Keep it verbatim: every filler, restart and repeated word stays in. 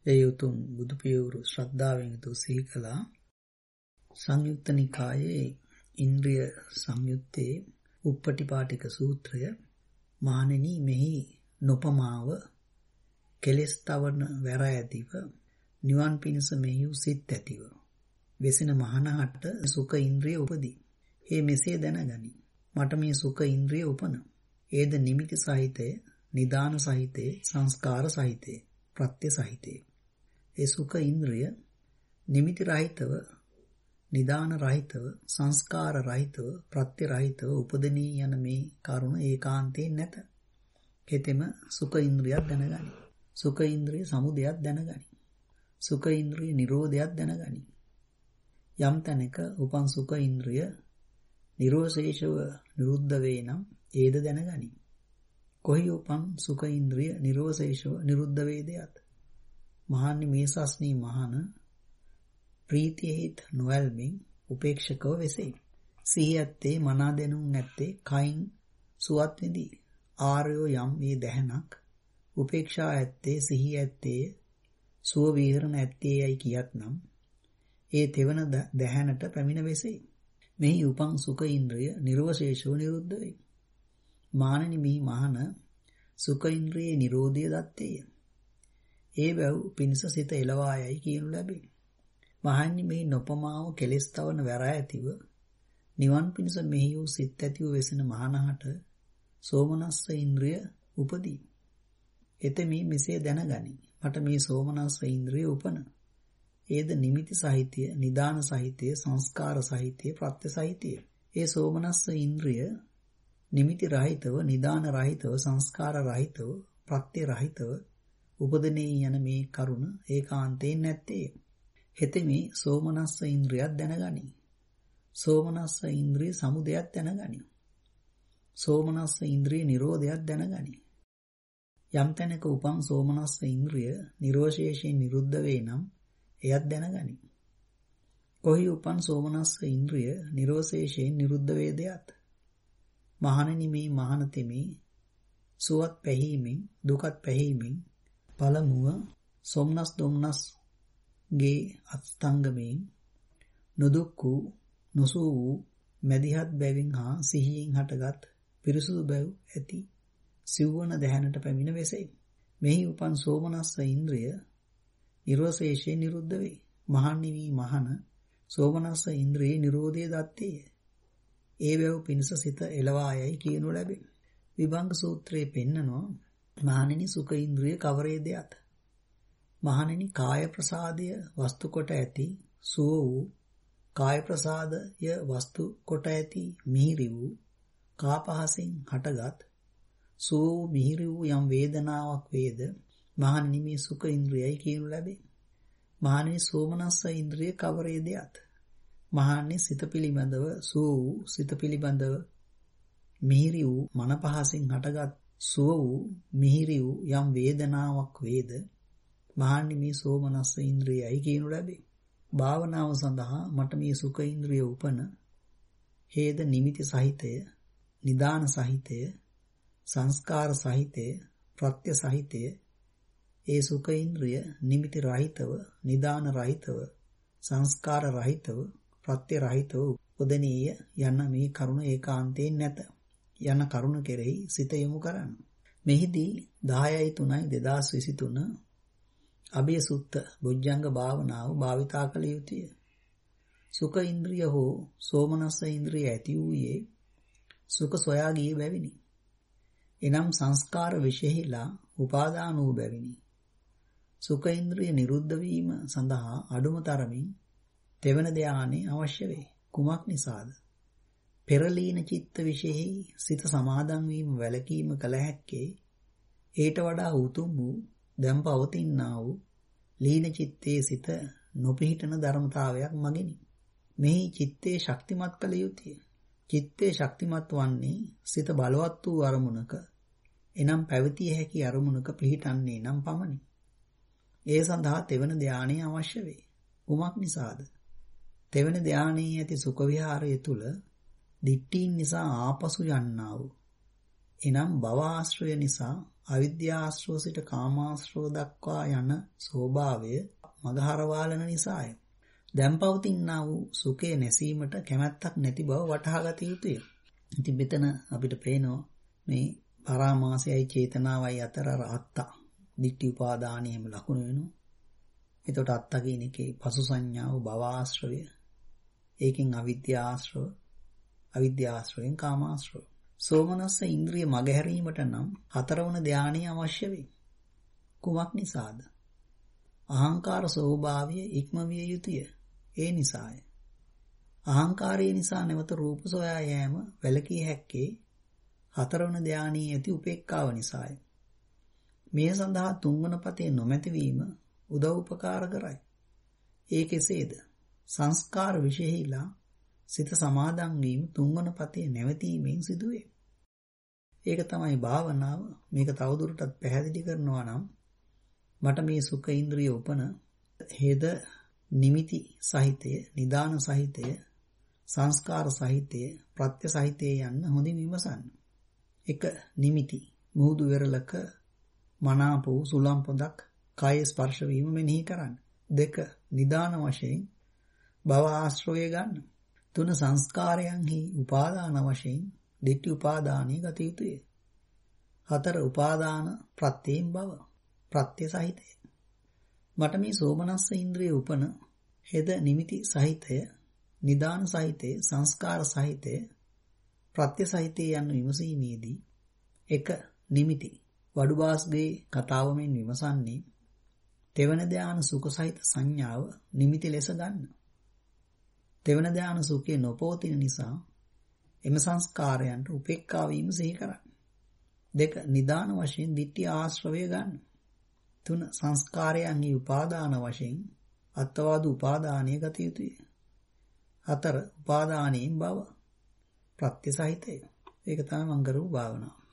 ඒ උතුම් බුදු පියවරු ශ්‍රද්ධාවෙන් යුතුව සිහි කළා. සංයුක්ත නිකායේ ඉන්ද්‍රිය සංයුත්තේ උප්පටිපාටික සූත්‍රය. මහණෙනි, මෙහි නොපමාව කෙලෙස් තවන වැර ඇතිව නිවන් පිණිස මෙහි සිත් ඇතිව වෙසෙන මහණහට සුඛ ඉන්ද්‍රිය උපදී. ඒ මෙසේ දැනගනි. මට මේ සුඛ ඉන්ද්‍රිය උපන. ඒද නිමිති සහිතය, නිදාන සහිතය, සංස්කාර සහිතය, ප්‍රත්‍ය සහිතය. ඒ සුඛ ඉන්ද්‍රිය නිමිති රහිතව, නිදාන රහිතව, සංස්කාර රහිතව, ප්‍රත්‍ය රහිතව උපදිනී යන මේ කරුණ ඒකාන්තයෙන් නැත. කෙතෙම සුඛ ඉන්ද්‍රියක් දැනගනි. සුඛ ඉන්ද්‍රිය සමුදයක් දැනගනි. සුඛ ඉන්ද්‍රිය නිරෝධයක් දැනගනි. යම් තැනක උපන් සුඛ ඉන්ද්‍රිය නිරෝෂේෂව නිරුද්ධ වේ නම් ඒද දැනගනි. කොහි උපන් සුඛ ඉන්ද්‍රිය නිරෝෂේෂව නිරුද්ධ වේදයත්. මහන්නේ මේ සස්නී මහන ප්‍රීතියෙහිත් නොඇල්මින් උපේක්ෂකව වෙසේ. සිහියත්තේ මනා දෙනුම් නැත්තේ කයින් සුවත් විඳී. ආර්යෝ යම් මේ දැහනක් උපේක්ෂා ඇත්තේ සිහිය ඇත්තේ සුව විහරණ ඇත්තේ යයි කියත්නම් ඒ තෙවන දැහනට පැමිණ වෙසේ. මෙහි උපන් සුඛ ඉන්ද්‍රිය නිර්වශේෂව නිරුද්ධ වේ. මානනි මේ මහන සුඛ ඉන්ද්‍රියේ නිරෝධය දත්තේය. ඒ බැව් පිණිස සිත එළවායයි කියනු ලැබේ. මහන්නි මේ නොපමාව කෙලෙස් තවන වැර ඇතිව නිවන් පිණිස මෙහි වූ සිත් ඇතිව වෙසෙන මහණහට සෝමනස්ස ඉන්ද්‍රිය උපදී. එතෙමි මෙසේ දැනගනි. මට මේ සෝමනස්ස ඉන්ද්‍රිය උපන. ඒද නිමිති සහිතය, නිදාන සහිතය, සංස්කාර සහිතය, ප්‍රත්‍ය සහිතය. ඒ සෝමනස්ස ඉන්ද්‍රිය නිමිති රහිතව, නිදාන රහිතව, සංස්කාර රහිතව, ප්‍රත්‍ය රහිතව උපදිනේ යන මේ කරුණ ඒකාන්තයෙන් නැත්තේ. හෙතෙමි සෝමනස්ස ඉන්ද්‍රියක් දැනගනි. සෝමනස්ස ඉන්ද්‍රිය සමුදයක් දැනගනි. සෝමනස්ස ඉන්ද්‍රිය නිරෝධයක් දැනගනි. යම් තැනක උපන් සෝමනස්ස ඉන්ද්‍රිය නිරෝෂේෂයෙන් නිරුද්ධ වේ නම් එයත් දැනගනි. කොහි උපන් සෝමනස්ස ඉන්ද්‍රිය නිරෝෂේෂයෙන් නිරුද්ධ වේදයත්. මහණෙනි මේ මහණ තෙමි සුවත් පැහිමින් දුකත් පැහිමින් පළමුව සෝමනස් දොම්නස් ගේ අස්තංගමයෙන් නොදුක් වූ නොසූ වූ මැදිහත් බැවින් හා සිහියෙන් හටගත් පිරිසුදු බැව් ඇති සිව්වන දැහැනට පැමිණ වෙසෙයි. මෙහි උපන් සෝමනස්ස ඉන්ද්‍රිය නිරෝෂේෂයෙන් නිරුද්ධ වේ. මහන්නි වී මහන සෝමනස්ස ඉන්ද්‍රියේ නිරෝධය දත්තේය. ඒ බැව් පිණිස සිත එළවායයි කියනු ලැබේ. විභංග සූත්‍රයේ පෙන්නනවා මහණෙනි සුඛ ඉන්ද්‍රිය කවරේදයත්. මහණෙනි කාය ප්‍රසාදය වස්තු කොට ඇති සුව වූ, කාය ප්‍රසාදය වස්තු කොට ඇති මිහිරි වූ, කාපහසින් හටගත් සුව වූ මිහිරි වූ යම් වේදනාවක් වේද මහණෙනි මේ සුඛ ඉන්ද්‍රියයි කියනු ලැබේ. මහණෙනි සෝමනස්ස ඉන්ද්‍රිය කවරේදයත්. මහණෙනි සිත පිළිබඳව සුව වූ, සිත පිළිබඳව මිහිරි වූ, මන පහසින් හටගත් සුව වූ මිහිරි වූ යම් වේදනාවක් වේද මහන්නි මේ සෝමනස්ස ඉන්ද්‍රියයි කියනු ලැබේ. භාවනාව සඳහා මට මේ සුඛ ඉන්ද්‍රිය උපන. හේද නිමිති සහිතය, නිදාන සහිතය, සංස්කාර සහිතය, ප්‍රත්‍ය සහිතය. ඒ සුඛ ඉන්ද්‍රිය නිමිති රහිතව, නිදාන රහිතව, සංස්කාර රහිතව, ප්‍රත්‍ය රහිතව උපදනීය යන මේ කරුණ ඒකාන්තයෙන් නැත යන කරුණ කෙරෙහි සිත යොමු කරන්න. මෙහිදී දහයයි තුනයි දෙදාස් විසිතුන අභය සුත්ත බොජ්ජංග භාවනාව භාවිතා කළ යුතුය. සුඛ ඉන්ද්‍රිය හෝ සෝමනස්ස ඉන්ද්‍රිය ඇති වූයේ සුඛ සොයා ගිය බැවිනි. එනම් සංස්කාර විශේෂිලා උපාදාන වූ බැවිනි. සුඛ ඉන්ද්‍රිය නිරුද්ධ වීම සඳහා අඩුම තරමින් තෙවන ධානය අවශ්‍ය වේ. කුමක් නිසාද? පෙරලීන චිත්ත විශේෂෙහි සිත සමාදන් වීම වැළකීම කළ හැක්කේ ඊට වඩා උතුම් වූ දැන් පවතිනා වූ ලීන චිත්තයේ සිත නොපිහිටන ධර්මතාවයක් මගිනි. මෙහි චිත්තේ ශක්තිමත් කළ යුතුය. චිත්තේ ශක්තිමත් වන්නේ සිත බලවත් වූ අරමුණක, එනම් පැවතිය හැකි අරමුණක පිහිටන්නේ නම් පමණි. ඒ සඳහා තෙවන ධානය අවශ්‍ය වේ. කුමක් නිසාද? තෙවන ධානයේ ඇති සුඛ විහාරය තුල දිට්ඨීන් නිසා ආපසු යන්නා වූ, එනම් භව ආශ්‍රය නිසා අවිද්‍යාශ්‍රව සිට කාමාශ්‍රව දක්වා යන ස්වභාවය මගහරවාලන නිසාය. දැන් පවතිනා වූ සුඛය නැසීමට කැමැත්තක් නැති බව වටහා ගත යුතුය. ඉතින් මෙතන අපිට පේනවා මේ පරාමාසයයි චේතනාවයි අතර අත්තා දිට්ඨි උපාදානියම ලකුණු වෙනවා. එතකොට අත්තා කියන එකේ පසු සංඥාව භවආශ්‍රවය. ඒකෙන් අවිද්‍යාශ්‍රව, අවිද්‍යාශ්‍රවෙන් කාමාශ්‍රව. සෝමනස්ස ඉන්ද්‍රිය මගහැරීමට නම් හතරවන ධානය අවශ්‍ය වේ. කුමක් නිසාද? අහංකාර ස්වභාවය ඉක්මවිය යුතුය. ඒ නිසාය. අහංකාරය නිසා නැවත රූප සොයා යෑම වැළකී හැක්කේ හතරවන ධානයේ ඇති උපේක්ඛාව නිසාය. මේ සඳහා තුන්වන පතේ නොමැතිවීම උදව් උපකාර කරයි. ඒ කෙසේද? සංස්කාර විශේෂීලා සිත සමාදන් වීම තුන්වන පතේ නැවතීමෙන් සිදුවේ. ඒක තමයි භාවනාව. මේක තවදුරටත් පැහැදිලි කරනවා නම් මට මේ සුඛ ඉන්ද්‍රිය උපන හේද නිමිති සහිතය, නිදාන සහිතය, සංස්කාර සහිතය, ප්‍රත්‍ය සහිතය යන්න හොඳින් විමසන්න. එක නිමිති මුහුදු වෙරළක මනාප වූ සුළම් පොදක් කාය ස්පර්ශ වීම මෙනෙහි කරන්න. දෙක නිදාන වශයෙන් භව ආශ්‍රය ගන්න. තුන සංස්කාරයන්හි උපාදාන වශයෙන් ditthi උපාදානිය ගත යුතුය. හතර උපාදාන ප්‍රත්‍යයෙන් භව ප්‍රත්‍ය සහිතය. මට මේ සෝමනස්ස ඉන්ද්‍රිය උපන හෙද නිමිති සහිතය, නිදාන සහිතය, සංස්කාර සහිතය, ප්‍රත්‍ය සහිතය යන විමසීමේදී එක නිමිති වඩුබාස්ගේ කතාවමෙන් විමසන්නේ තෙවන ධාන සුඛ සහිත සංඥාව නිමිති ලෙස ගන්න. තෙවන ධාන සුඛේ නොපවතින නිසා එම සංස්කාරයන්ට උපේක්ඛා වීම සිහි කරන්න. දෙක නිදාන වශයෙන් ditthi ආශ්‍රවය ගන්න. තුන සංස්කාරයන්හි උපාදාන වශයෙන් අත්වාද උපාදානීය ගත යුතුය. හතර උපාදානයෙන් භව ප්‍රත්‍ය සහිතය. ඒක තමයි මං කරු භාවනාව.